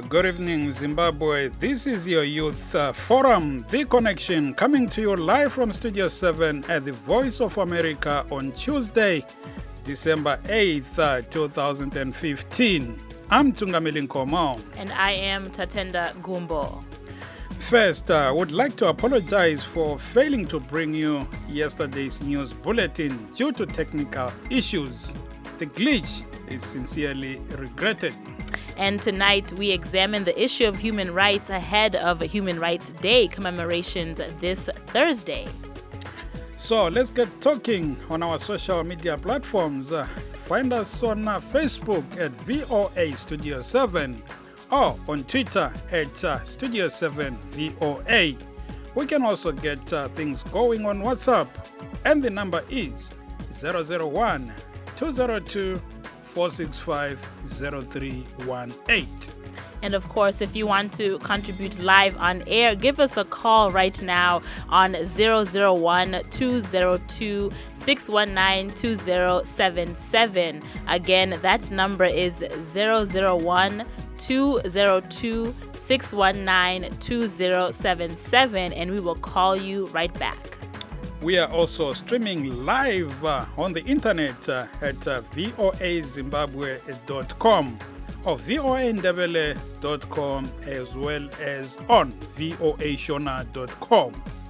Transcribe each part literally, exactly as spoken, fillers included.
good evening, Zimbabwe. This is your Youth uh, Forum, The Connection, coming to you live from Studio seven at the Voice of America on Tuesday, December eighth, uh, two thousand fifteen. I'm Tungamili Nkomo. And I am Tatenda Gumbo. First, I uh, would like to apologize for failing to bring you yesterday's news bulletin due to technical issues. The glitch is sincerely regretted. And tonight we examine the issue of human rights ahead of Human Rights Day commemorations this Thursday. So let's get talking on our social media platforms. Uh, find us on uh, Facebook at V O A Studio seven or on Twitter at uh, Studio seven V O A. We can also get uh, things going on WhatsApp, and the number is zero zero one, two zero two, four six five, zero three one eight. And of course, if you want to contribute live on air, give us a call right now on zero zero one, two zero two, six one nine, two zero seven seven. Again, that number is zero zero one, two zero two, six one nine, two zero seven seven, and we will call you right back. We are also streaming live uh, on the internet uh, at uh, voa zimbabwe dot com or voa ndebele dot com, as well as on voa shona dot com.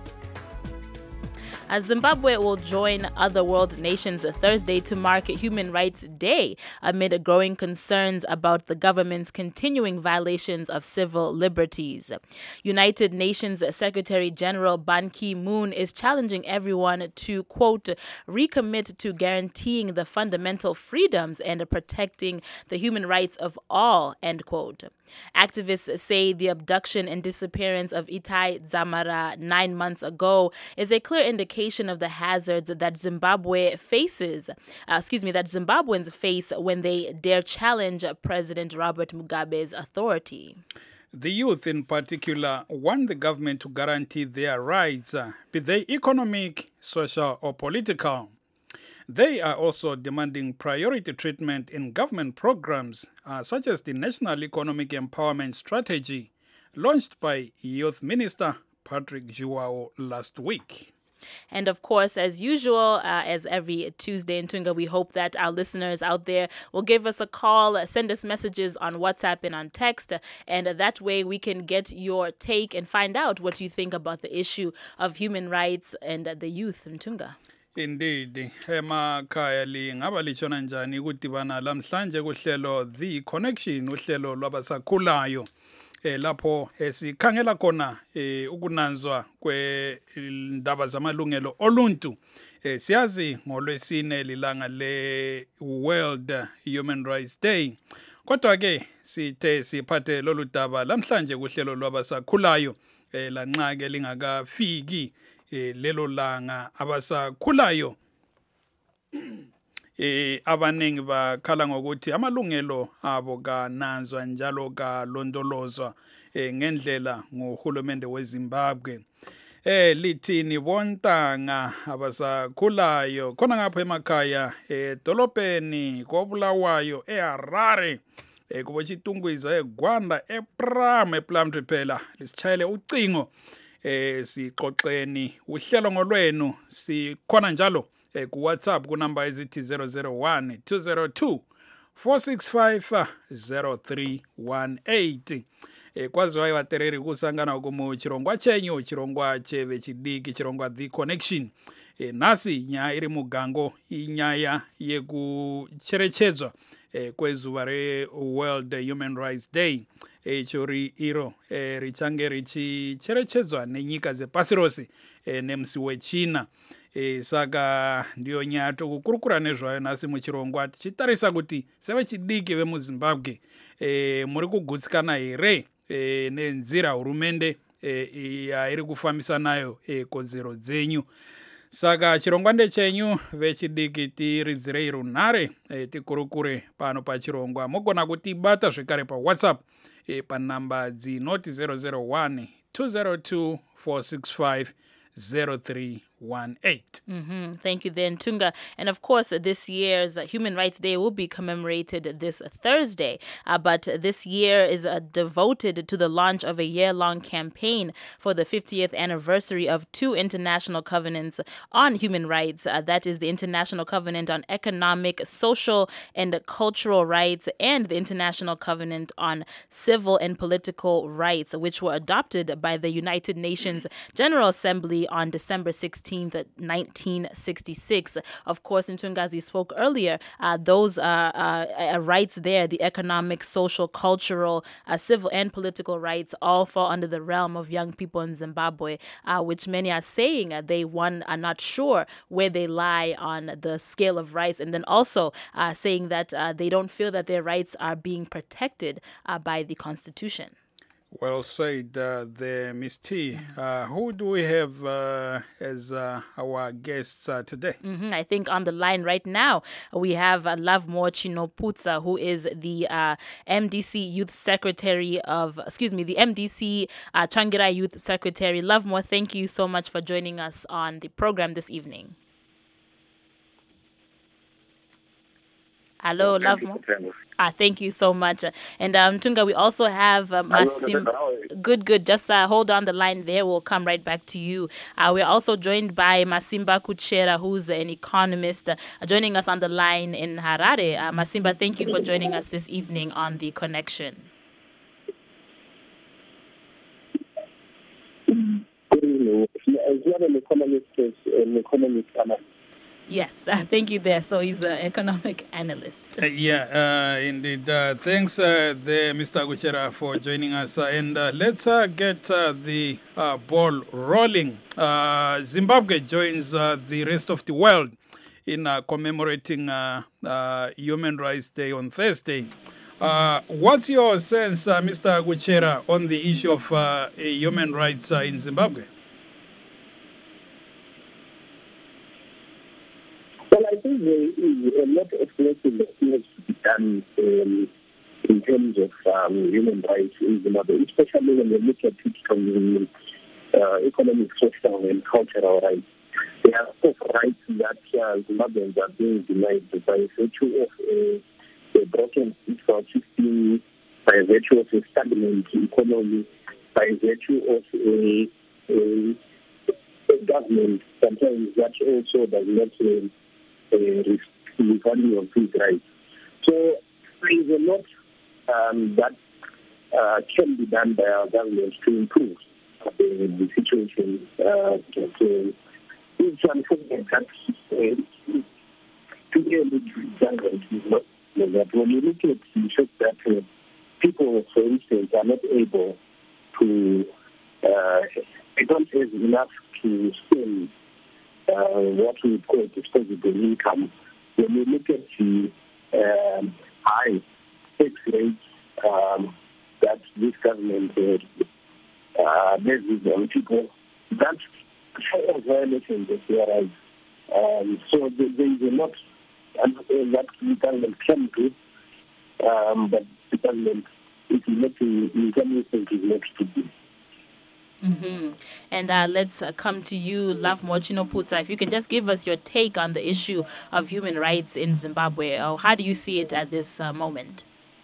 As Zimbabwe will join other world nations Thursday to mark Human Rights Day amid growing concerns about the government's continuing violations of civil liberties. United Nations Secretary General Ban Ki-moon is challenging everyone to, quote, recommit to guaranteeing the fundamental freedoms and protecting the human rights of all, end quote. Activists say the abduction and disappearance of Itai Dzamara nine months ago is a clear indication of the hazards that Zimbabwe faces, uh, excuse me, that Zimbabweans face when they dare challenge President Robert Mugabe's authority. The youth in particular want the government to guarantee their rights, uh, be they economic, social, or political. They are also demanding priority treatment in government programs uh, such as the National Economic Empowerment Strategy launched by Youth Minister Patrick Zhuwao last week. And of course, as usual, uh, as every Tuesday in Tunga, we hope that our listeners out there will give us a call, uh, send us messages on WhatsApp and on text, uh, and uh, that way we can get your take and find out what you think about the issue of human rights and uh, the youth in Tunga. Indeed, emakhaya lingaba litshona njani ukudibana lamhlanje kuhlelo The Connection, uhlelo lwabasakhulayo eh lapho esikhangela khona eh ukunanzwa kwendaba zamalungelo oluntu. Eh siyazi ngolwesine lilanga le World Human Rights Day. Kodwa ke sithe siphathe lolu daba lamhlanje kuhlelo lwabasakhulayo eh lanxa ke lingakafiki eh lelo langa abasakhulayo eh abaningi bakhala ngokuthi amalungelo abo kananzwa njalo kalondolozwa eh ngendlela ngohulumende weZimbabwe. Eh lithini bontanga abasakhulayo khona ngapha emakhaya edolobheni koBulawayo eHarare ekubochitungwiza eGwanda ePram ePlumtree phela lisichayele ucingo eh sixoxeni uhlelo ngolwenu sikhona njalo eh ku WhatsApp ku number ezithi zero zero one, two zero two, four six five, zero three one eight. eh kwaziwa iwatereri kusangana kumu chirongwa chenyu chirongwa cheve chidiki chirongwa The Connection. eh nasi nya iri mugango inyaya yekucherechedzwa eh kwezuva re World Human Rights Day. eh chori iro eh richange richicherechedzwa nenyika dzepasi rose eh nemusi wechina. eh saka ndiyo nyato kukurukura nezvayo nasi muchirongwa tichitarisa kuti seve chidiki vemuZimbabwe eh muri kugutsikana here eh nenzira hurumende eh iri kufambisa nayo eh kodzero dzenyu. Saka chirongwa ndechenyu vechidiki tiridzirei runhare e, tikurukure pano pachirongwa. Mogona kutibata zvekare pa WhatsApp e, panamba dzinoti zero zero one, two zero two, four six five, zero three one eight. Mm-hmm. Thank you there, Ntunga. And of course, this year's Human Rights Day will be commemorated this Thursday. Uh, but this year is uh, devoted to the launch of a year-long campaign for the fiftieth anniversary of two international covenants on human rights. Uh, that is the International Covenant on Economic, Social, and Cultural Rights and the International Covenant on Civil and Political Rights, which were adopted by the United Nations General Assembly on December sixteenth, nineteen sixty-six. Of course, in Ntunga, as we spoke earlier, uh, those uh, uh, rights there, the economic, social, cultural, uh, civil, and political rights, all fall under the realm of young people in Zimbabwe, uh, which many are saying uh, they, one, are not sure where they lie on the scale of rights, and then also uh, saying that uh, they don't feel that their rights are being protected uh, by the Constitution. Well said uh, there, Miss T. Uh, who do we have uh, as uh, our guests uh, today? Mm-hmm. I think on the line right now, we have uh, Lovemore Chinoputsa, who is the uh, M D C Youth Secretary of, excuse me, the M D C uh, Changira Youth Secretary. Lovemore, thank you so much for joining us on the program this evening. Hello, Lovemore. Ah, thank you so much. And um, Ntunga, we also have uh, Masim. Good, good. Just uh, hold on the line there. We'll come right back to you. Uh, we're also joined by Masimba Kuchera, who's an economist, uh, joining us on the line in Harare. Uh, Masimba, thank you for joining us this evening on The Connection. Good evening. As well an economist, an economist analyst. Yes, uh, thank you there. So he's an economic analyst. Uh, yeah, uh, indeed. Uh, thanks uh, there, Mister Kuchera, for joining us. Uh, and uh, let's uh, get uh, the uh, ball rolling. Uh, Zimbabwe joins uh, the rest of the world in uh, commemorating uh, uh, Human Rights Day on Thursday. Uh, what's your sense, uh, Mister Kuchera, on the issue of uh, human rights uh, in Zimbabwe? Well, I think there is a lot of work that needs to be done um, in terms of um, human rights in Zimbabwe, especially when we look at it from the uh, economic, social, and cultural rights. There are of rights that uh, Zimbabweans are being denied by virtue of a, a broken fiscal system, by virtue of a stagnant economy, by virtue of a, a, a government sometimes that also does not uh, Uh, regarding of these rights. So there is a lot um, that uh, can be done by our government to improve uh, the situation. Uh, so it's unfortunate that uh, to be able to be done that when you look at the fact that uh, people, for instance, are not able to, uh, they don't have enough to spend Uh, what we call disposable income. When we look at the um, high tax rates um, that this government uh, bases on people, that's a violation of their rights. Um, so there is a lot that the government can do, um, but the government is not in some instances is not to do. Mm-hmm. And uh, let's uh, come to you, Lovemore Chinoputsa. If you can just give us your take on the issue of human rights in Zimbabwe. Or how do you see it at this uh, moment?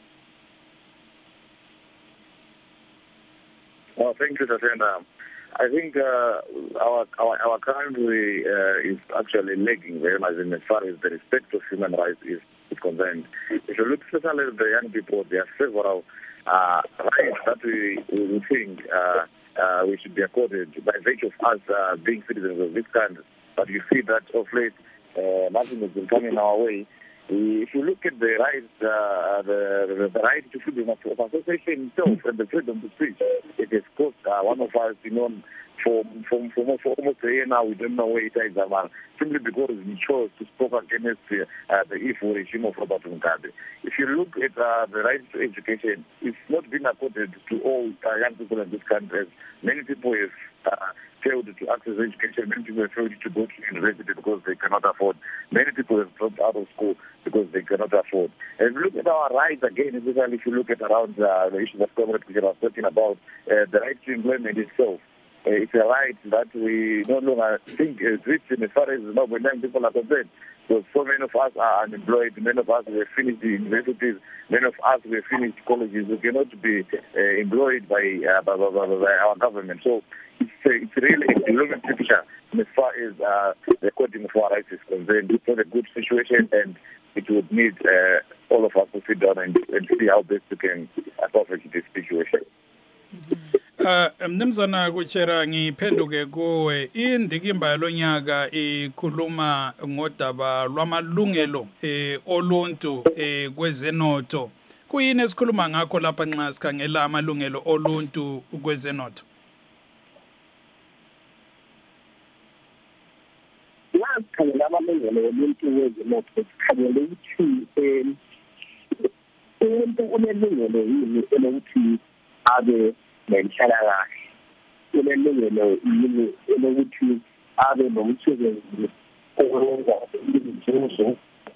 Well, thank you, Tatenda. I think uh, our, our our country uh, is actually lagging very much in as far as the respect of human rights is, is concerned. If you look especially at the young people, there are several uh, rights that we, we think uh, Uh, we should be accorded by virtue of us uh, being citizens of this country. But you see that of late, uh, nothing has been coming our way. If you look at the rights, uh, the, the, the right to freedom of association itself and the freedom to speech, it has cost uh, one of us, you know, for, for, for, for almost a year now, we don't know where it is, uh, simply because we chose to speak against uh, the evil regime of Robert Mugabe. If you look at uh, the right to education, it's not been accorded to all uh, young people in this country. Many people have uh, failed to access education. Many people have failed to go to university because they cannot afford. Many people have dropped out of school because they cannot afford. And if you look at our rights again, especially if you look at around uh, the issues that Comrade Kuchera was talking about, uh, the right to employment itself. Uh, it's a right that we no longer think exists as far as Zimbabwe young people are concerned. So, so many of us are unemployed, many of us have finished the universities, many of us have finished colleges. We cannot be uh, employed by, uh, by, by, by, by our government. So it's, uh, it's really a gloomy picture as far as uh, the coding of our rights is concerned. It's not a good situation, and it would need uh, all of us to sit down and, and see how best we can uh, perfect this situation. Uh, mnumzana kuchera ngiphenduke kuwe indikimba yalonyaka ikhuluma ngodaba lwamalungelo eh oluntu eh kwezenotho. Kuyini esikhuluma ngakho lapha nxa sikhangela amalungelo oluntu kwezenotho? Sikhangela amalungelo oluntu kwezenotho sikhangela ukuthi um umuntu unelungelo yini elokuthi abe nenhlalakahle, unelungelo yini elokuthi abe nomsebenzi owenza izinzuzo,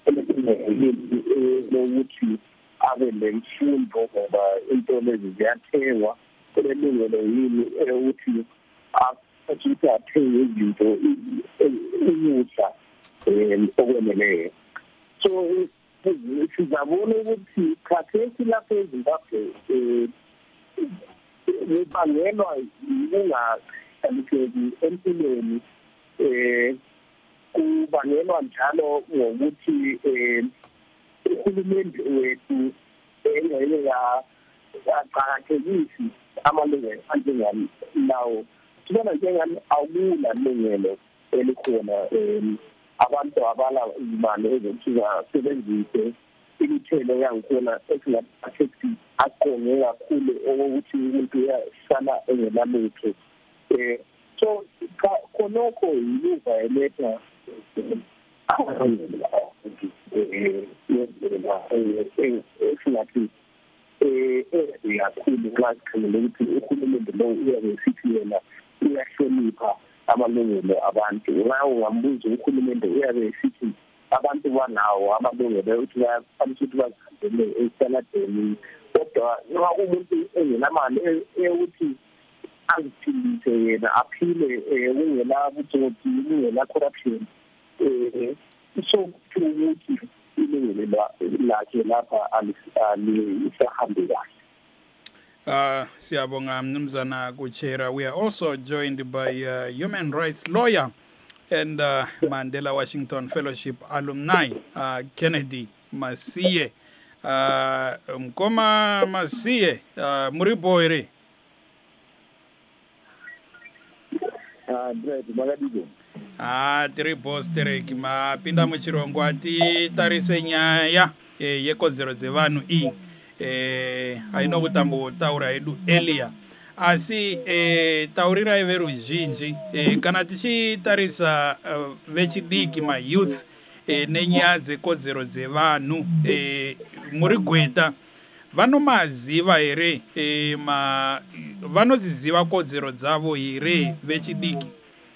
elokuthi abe nemfundo ngoba into lezi ziyathengwa, unelungelo yini elokuthi ukuthi athenge izinto enyusha okweneleyo. So sizabona ukuthi khathesi lapha eZimbabwe um kubangelwa yingahlalisekeki empilweni, um kubangelwa njalo ngokuthi um uhulumende wethu engeke yaqakathekisi amalungelo anjengalawo. Sibona njengani awula lungelo elikhona um abantu abala imali ezokuthi basebenzise imithelo yangikhona esingathi aqonge kakhulu okokuthi umuntu uyasala engelalutho. Um so khonokho yiluva eletha esingathi um kakhulu nxa sikhangele ukuthi uhulumende lo uyabe esithi yena uyahlonipha amalungelo abantu. Nxa ungambuza uhulumende uyabe esithi abantu banawo amalungelo ukuthi bafanele ukuthi bazihambele esitaladeni, kodwa nxa umuntu engenamali eyokuthi aziphilise yena aphile kungela butsotsi, kungela corruption, um so ukuthi ilungelo lakhe lapha alisahambe kahle. Uh, Siyabonga Mnumzana Kuchera. We are also joined by uh, human rights lawyer and uh, Mandela Washington Fellowship alumni, uh, Kennedy Masiye. Uh, Mkoma Masiye, uh, Muriboire. Ah, great, magadigo. Ah, tiri boss tere kima pinda muchirongo ati tarise nyaya e, yeko zero zevanu i. Eh, aino kutambo taura edu elia asi eh, taurira everu jinji eh, kana tichi tarisa uh, vechidiki ma youth eh, nenyaze kodzero dzevanu eh, muri gweta vanomaziva here eh, ma vanoziziva kodzero dzavo here vechidiki?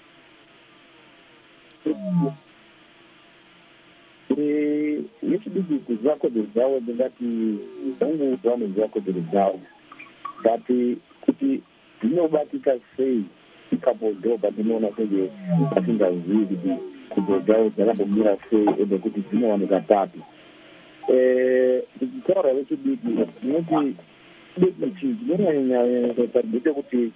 Vechidiki kuziva kodzero dzavo ndingati vangoudza vanoziva kodzero dzavo, but kuti dzinobatika sei ikapodhobha tinoona senge vasingazivi kuti kodzero dzavo dzakambomira sei ende kuti dzinowanika papi. Tichitaura vechidiki tinoti deki chinonyanya ndechekuti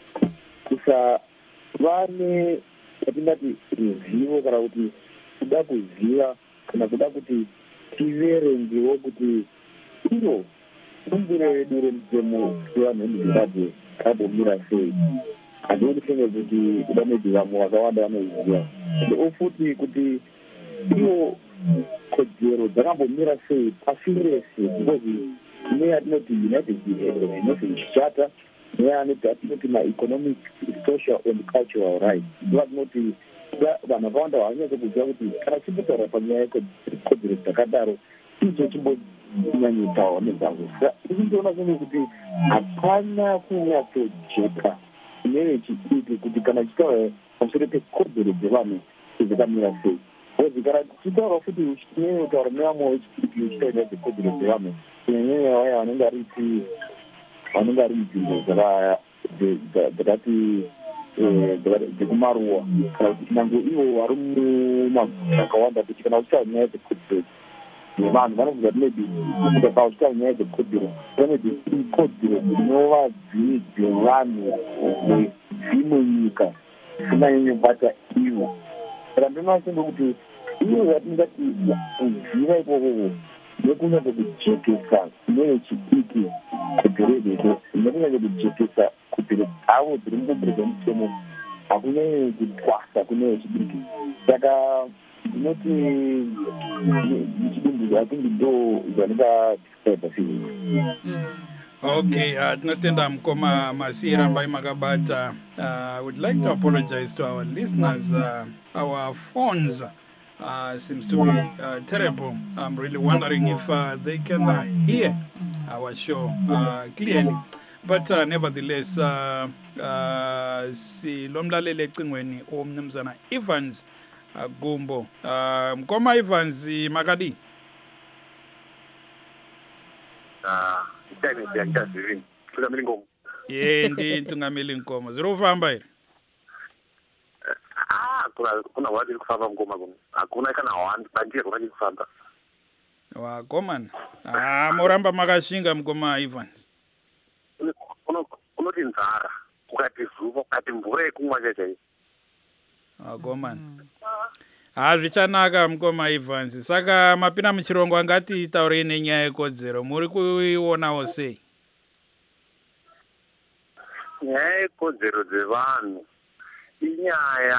kusava neyatingati ruzivo kana kuti kuda kuziva kana kuda kuti tiverengewo kuti iro bumbiro redu remutemo wevanhu vemuzimbabwe rakambomira sei. Handidi kufunga kuti kuda maybe vamwe vakawanda vanoziva, ofuti kuti iwo kodzero dzakambomira sei pasi rese, because neyatinoti united nations charter, neyanoti atinoti ma-economic, social and cultural rights, ndovatinoti vanhu vakawanda havanyatso kuziva kuti kana chimbotaura panyaya yekodzero dzakadaro icho chimbonyanyotawo nezvavo. Iri ndinoona senge kuti hapana kunyatsojeka inenge chidiki kuti kana chitaura pamusoro pekodzero dzevanhu dzakamira sei. Because kana tichitaura futi tinyotaura nevamwe vechidiki vechitaura dzekodzero dzevanhu kunyanyanya vaya vanenge ari vanenge ari nzvimbo dzakati dzekumaruwa kana kuti nange ivo vari mumaguta akawanda kuti kana uchitaura nyaya dzekodzero vanhu vanobva kuti maybe kana uchitaura nyaya dzekodzero maybe ikodzero dzinova dziri dzevanhu vedzimwe nyika zvinanyanyobata ivo. Saka ndinoasinda kuti ivo vatingati kuziva ikoko nekunyanya kujekesa nevechidiki kudhorobheko nekunyanya kujekesa kudhorobha avo dziri mukugirwa mutemo hakunyanyi kutwasa kune vechidiki. Saka ndinoti muchidumbu atingi ndo zvaningadiskaiba sei. Okay, uh, tinotenda mukoma Masira Mbai Makabata. I uh, would like to apologize to our listeners. Uh, our phones uh, seems to be uh, terrible. I'm really wondering if uh, they can uh, hear our show uh, clearly. But uh, nevertheless, uh, uh, si lomlalele ecingweni omnumzana Evans uh, Gumbo. Uh, mukoma Evans Makadi. Ah, itani siyakazivini. Tungameli ngomo. Ye ndi tungameli ngomo. Zero famba here. Ah, kuna kuna wadi kufamba ngoma ngomo. Hakuna kana wandi bandie kuna kufamba. Wa komana. Ah, moramba makashinga mukoma Evans. Uno unoti nzara. Ukati zuva, ukati mvura yekumwa chaichai. Wa komana. Ah, zvichanaka mukoma Evans. Saka mapina muchirongo angati taure nenyaya yekodzero. Muri kuionawo sei? Nyaya yekodzero dzevanhu inyaya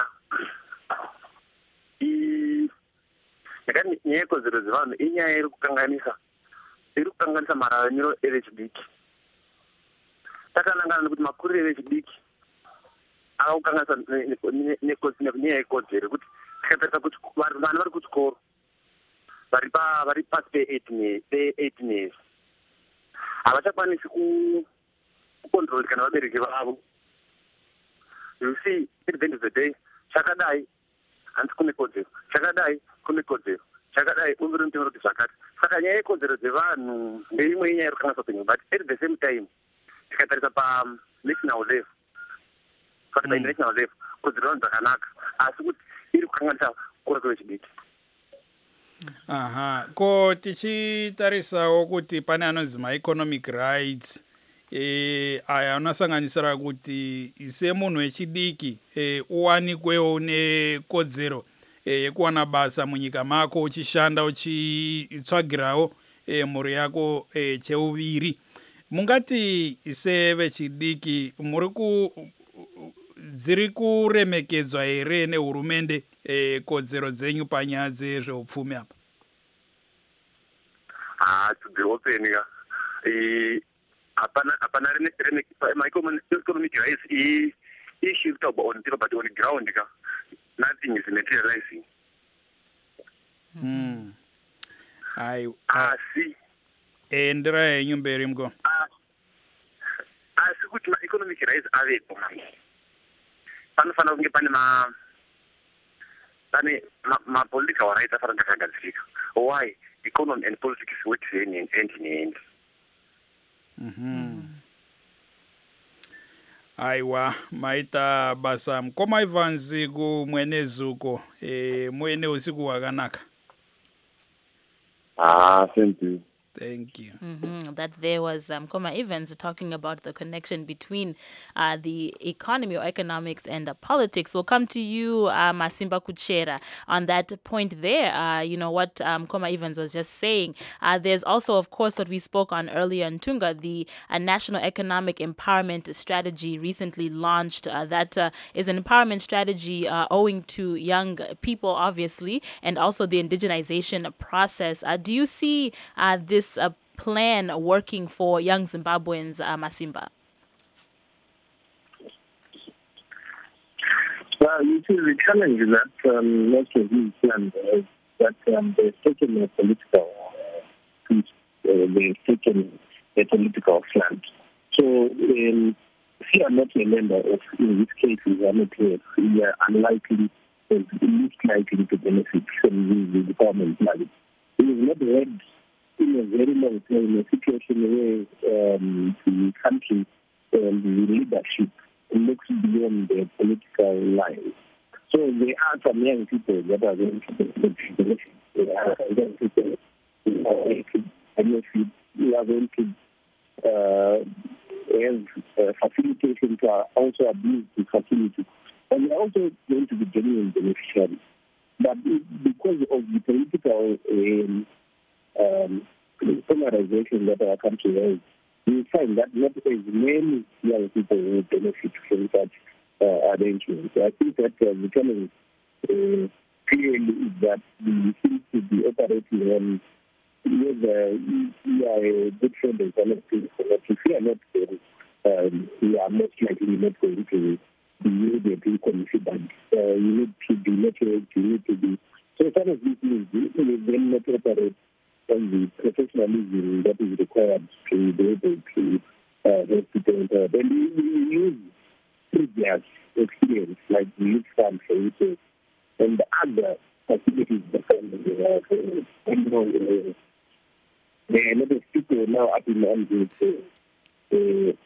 i yakani nyaya yekodzero dzevanhu inyaya iri kukanganisa iri kukanganisa mararamiro evechidiki. Takanangana kuti makuriro evechidiki akukanganisa nenyaya yekodzero kuti tikatarisa kuti vana vari kuchikoro vari vari pasi pe-eighteen years havachakwanisi kucontrol kana vabereki vavo. You see, at the end of the day, chakadai hanzi kune kodzero, chakadai kune kodzero, chakadai umiri mutemo kuti zvakati. Saka nyaya yekodzero dzevanhu ndeimwe inyaya iri kukanganisa upenyu, but at the same time tikatarisa pa-national level kana pa-international level kodzero vanhu dzakanaka, asi kuti iri kukanganisa kukura kwevechidiki. Aha, ko tichitarisawo kuti pane anonzi ma-economic rights eh aya unasanganisira kuti semunhu wechidiki eh uwanikwewo nekodzero eh yekuwana basa munyika mako uchishanda uchitsvagirawo eh mhuri yako eh cheuviri. Mungati sevechidiki muri ku dziri kuremekedzwa here nehurumende eh kodzero dzenyu panyaya dzezveupfumi apa? Ah, to be open ya. Eh apana apana economic rights i issue to on the but on the ground ka nothing is materializing. Hmm. Ai ah si endra yenyu mberi mko. Ah ah sikuti ma economic rights ave komai. Panofana kunge pane ma pane ma political rights afana ndakagadzirika. Why? Economy and politics work hand in hand. Mhm. Aiwa maita basa mkoma Evans kumwene zuko eh mwene usiku wakanaka. Ah, thank you. Thank you. Mm-hmm. That there was um, Koma Evans talking about the connection between uh, the economy or economics and uh, politics. We'll come to you, uh, Masimba Kuchera, on that point there. Uh, you know, what um, Koma Evans was just saying. Uh, there's also, of course, what we spoke on earlier in Tunga, the uh, National Economic Empowerment Strategy recently launched. Uh, that uh, is an empowerment strategy uh, owing to young people, obviously, and also the indigenization process. Uh, do you see uh, this a plan working for young Zimbabweans, uh, Masimba? Well, you see, the challenge is that um, most of these plans is that um, they've taken a political uh, uh, they've taken a political slant. So, um, if you are not a member of, in this case, you are not here, you are unlikely, or least likely to benefit from the department plan. We have not had in a very long time a situation where um, the country and the leadership looks beyond the political line. So there are some young people that are going to benefit. There are young people who are going to benefit, who are going to uh, have uh, facilitation to also abuse the facility. And they're also going to be genuine beneficiaries. But it, because of the political um, um, polarization that our country has, we find that not as many young people will benefit from such uh, arrangements. I think that uh, becoming uh, clearly is that we seem to be operating on whether we are a good friend of collective, but if we are not, um, we are most likely not going to be immediately considered. Uh, you need to be networked, you need to be. So some of these things, we then not operate on the professionalism that is required to be able to uh, help people. Uh, then we, we use previous experience, like the youth fund, for instance, and the other facilities that come and uh, there are a lot of people now up in the uh,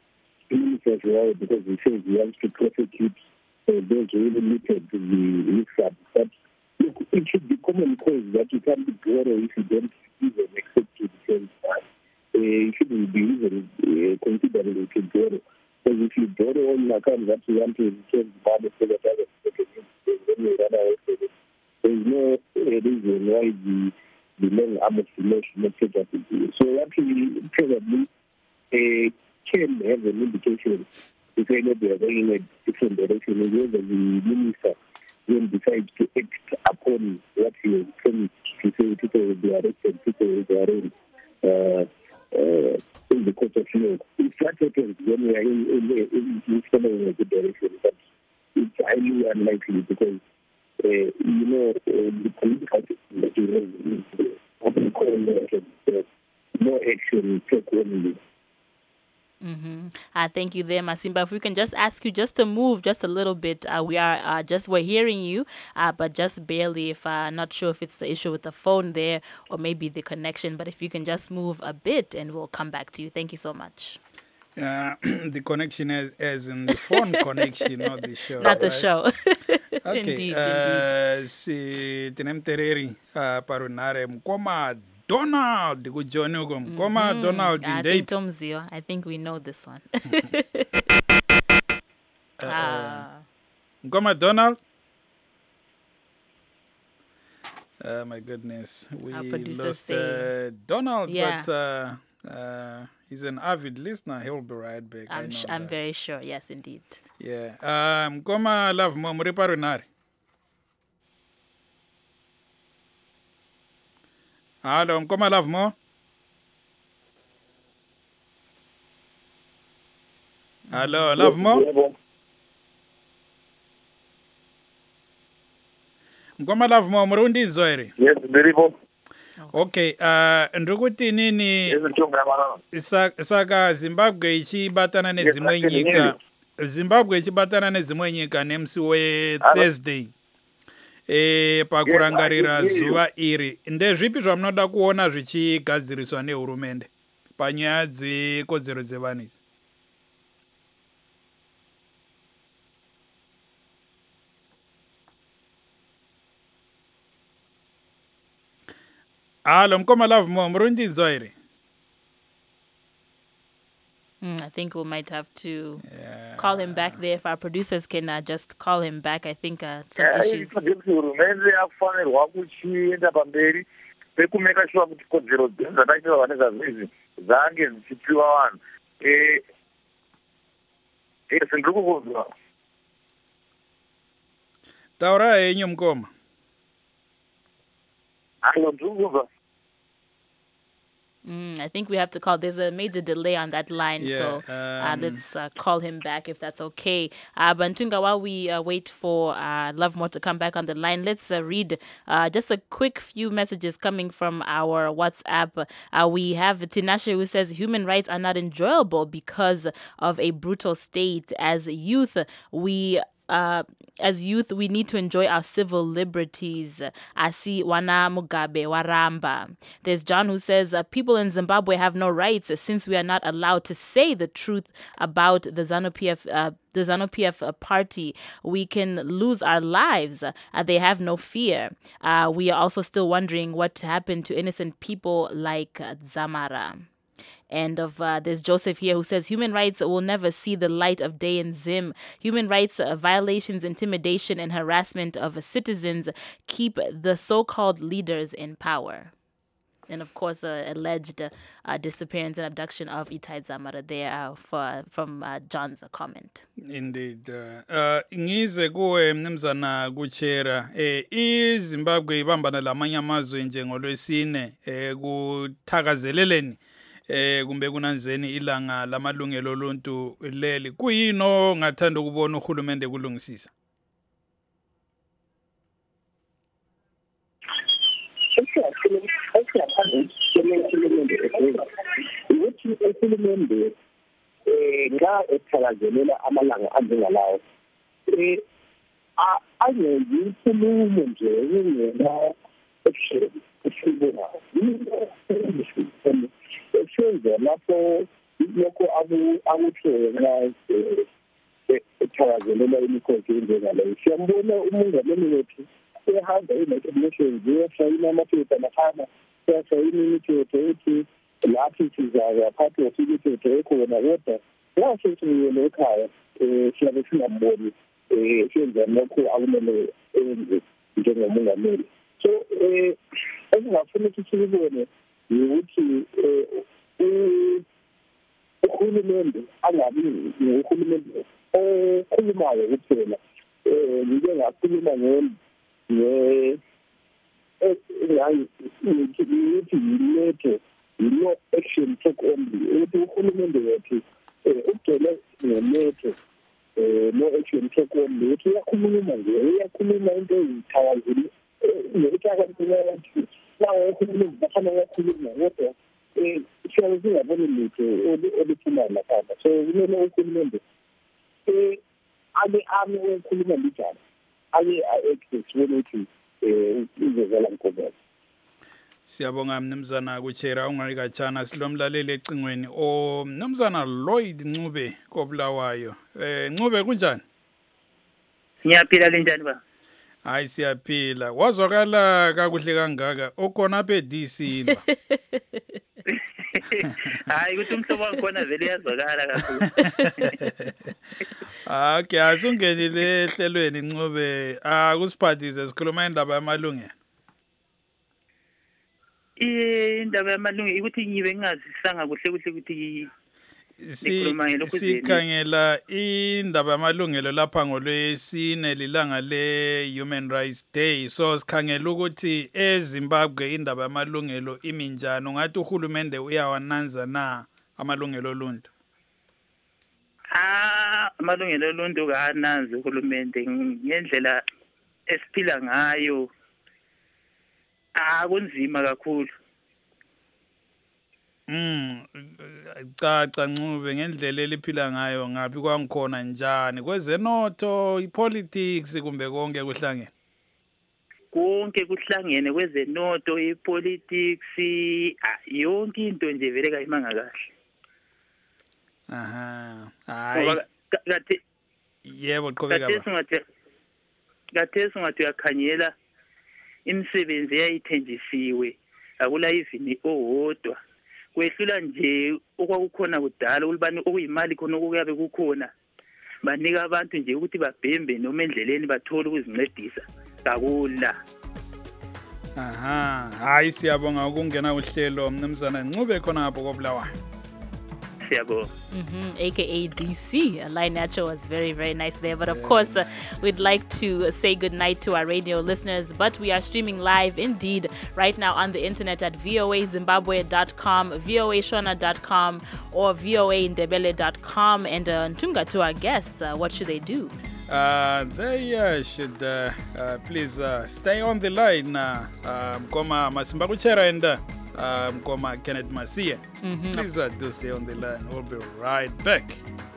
as well, because we say we want to prosecute uh, those who limited the youth fund. But look, it should be common cause that you can't borrow if you don't even accept to the same time. Uh, you shouldn't be even uh, considering to borrow. Because if you borrow on account that you want to return money for the other people, then you run away from it. There is no uh, reason why the, the long arm of the law should not take up with you. So what we probably uh, can have an indication if they know they are going in a different direction, is whether the minister will decide to act upon what he has promised to say people will be arrested, people will be arraigned uh, uh, in the court of law. If that happens, then we are in, in, in, in following a good direction. But it's highly unlikely because, uh, you know, uh, the political system that you have is what we call uh, no action, take only. Mm-hmm. Uh, thank you there, Masimba. If we can just ask you just to move just a little bit. Uh, we are uh, just, we're hearing you, uh, but just barely. If uh, not sure if it's the issue with the phone there or maybe the connection, but if you can just move a bit and we'll come back to you. Thank you so much. Uh, the connection as, as in the phone connection, not the show. Not the right? show. Okay. Indeed, uh, indeed. Si tinemtereri uh, parunare mkoma Donald kujoni uko mkoma mm-hmm. Donald I indate. think Tomzio. I think we know this one. uh, ah. Mkoma Donald. Oh my goodness, we lost uh, Donald, yeah. but uh, uh, he's an avid listener. He'll be right back. I'm, I know sh- I'm that. very sure. Yes, indeed. Yeah. Um, Mkoma love mo muri parunare. Hello, Mkoma love mo. Hello, love mo. Mkoma love mo murundi nzoere. Yes, ndiripo. Okay, uh ndikuti nini saka Zimbabwe ichibatana nezimwe nyika. Zimbabwe ichibatana nezimwe nyika nemusi we Thursday. E pakurangarira zuva iri ndezvipi zvamunoda kuona zvichigadziriswa nehurumende panyaya dzekodzero dzevanhu idzi? Halo, mkoma love mo murundi nzwa iri? Mm, I think we might have to yeah. call him back there. If our producers can uh, just call him back, I think uh, some yeah, issues. Hurumende yakufanirwa kuchienda pamberi pekumeka sure kuti kodzero dzataita vanhu izvi dzange dzichipiwa vanhu. Eh, yes, ndiri kukuzwa. Taura henyu mkoma. Halo, ndiri kukuzwa. Mm, I think we have to call. There's a major delay on that line, yeah, so uh, um, let's uh, call him back if that's okay. Uh, Bantunga, while we uh, wait for uh, Lovemore to come back on the line, let's uh, read uh, just a quick few messages coming from our WhatsApp. Uh, we have Tinashe who says human rights are not enjoyable because of a brutal state. As youth, we uh, as youth, we need to enjoy our civil liberties. Asi Wana Mugabe Waramba. There's John who says, uh, people in Zimbabwe have no rights since we are not allowed to say the truth about the ZANU-P F uh, the ZANU-P F party. We can lose our lives. Uh, they have no fear. Uh, we are also still wondering what happened to innocent people like uh, Zamara. And of uh, there's Joseph here who says human rights will never see the light of day in Zim. Human rights uh, violations, intimidation, and harassment of citizens keep the so-called leaders in power. And of course, uh, alleged uh, disappearance and abduction of Itai Zamara there uh, for, from uh, John's uh, comment. Indeed. Uh, ngize kuwe mnumzana kuchera eh iZimbabwe ibambana lamanye amazwe njengolwesine eh kuthakazeleleni eh kumbe kunanzeni ilanga lamalungelo oluntu leli kuyino ngathanda ukubona uhulumende kulungisisa. ukuthi uhulumende eh nxa ethakazelela amalanga anjengalawo eh angenzi inkulumo nje ingena action esibona esenza lapho lokho akuthiwe nxa ethakazelela imikhosi enjengaleyo. Siyambona umongameli wethu ehamba i-United Nations uyasayina amaphepha laphana uyasayina imithetho ethi lapho sizaphathwa imithetho ekhona kodwa nxa sesiyele ekhaya um siyabe singamboni um senza lokho akumele enze njengomongameli. So um esingafuna ukuthi sikubone yikuthi um uhulumende angabi uhulumende okhulumayo kuphela. um ngike ngakhuluma ngeni ne ukuthi yiletho no action take only ukuthi uhulumende wethu ugcwele ngeletho no action take only ukuthi uyakhuluma nje uyakhuluma into ezithakazile nokuthi abantu bayathi lawo uhulumende bafana uyakhuluma kodwa um siyabe singaboni lutho oluphumayo lapha. So kumele uhulumende um ake ame ukukhuluma lijana ake a-access ukuthi um izozala mkhobela. Siyabonga mnumzana kuchera ungayikachana silomlaleli ecingweni o mnumzana Lloyd Ncube koBulawayo. Eh Ncube kunjani? Ngiyaphila linjani ba? Hayi siyaphila. Wazwakala kakuhle kangaka okhona apha eD C ba. Hayi ukuthi umhlobo wakhona vele yazwakala kakhulu. Okay, asungenile ehlelweni Ncube. Ah kusiphathise sikhuluma indaba yamalungelo. Indaba yamalungelo ukuthi ngibe ngingazisanga kuhle kuhle ukuthi sikhangela indaba yamalungelo lapha ngolwesine lilanga le Human Rights Day. So sikhangela ukuthi eZimbabwe indaba yamalungelo iminjani. Ungathi uhulumende uyawananza na amalungelo oluntu? Ah, amalungelo oluntu kaananzi uhulumende ngendlela esiphila ngayo. Ah, kunzima kakhulu. Mm, caca Ncube ngendlela eliphila ngayo ngapi kwangikhona njani kwezenotho ipolitics kumbe konke kuhlangene? Konke kuhlangene kwezenotho ipolitics yonke into nje vele kayimanga kahle. Aha. Hayi. Kade yebo qhubeka ba. Kade singathi kade singathi uyakhanyela imisebenzi eyayithenjisiwe akula ivini owodwa kwehlula nje okwakukhona kudala ulibani okuyimali khona okuyabe kukhona banika abantu nje ukuthi babhembe noma endleleni bathole ukuzincedisa kakula. Aha, hayi siyabonga ukungena uhlelo mnumzana Ncube khona lapho koBulawayo. Mm-hmm. A K A D C. Line Nacho was very, very nice there. But of very course, nice. uh, we'd like to say good night to our radio listeners. But we are streaming live indeed right now on the internet at v o a zimbabwe dot com, v o a shona dot com, or v o a ndebele dot com. And uh, Ntunga, to our guests, uh, what should they do? Uh, they uh, should uh, uh, please uh, stay on the line. Mkoma Masimba Kuchera and uh, Mkoma Kenneth Masia. Mm-hmm. Please uh, do stay on the line. We'll be right back.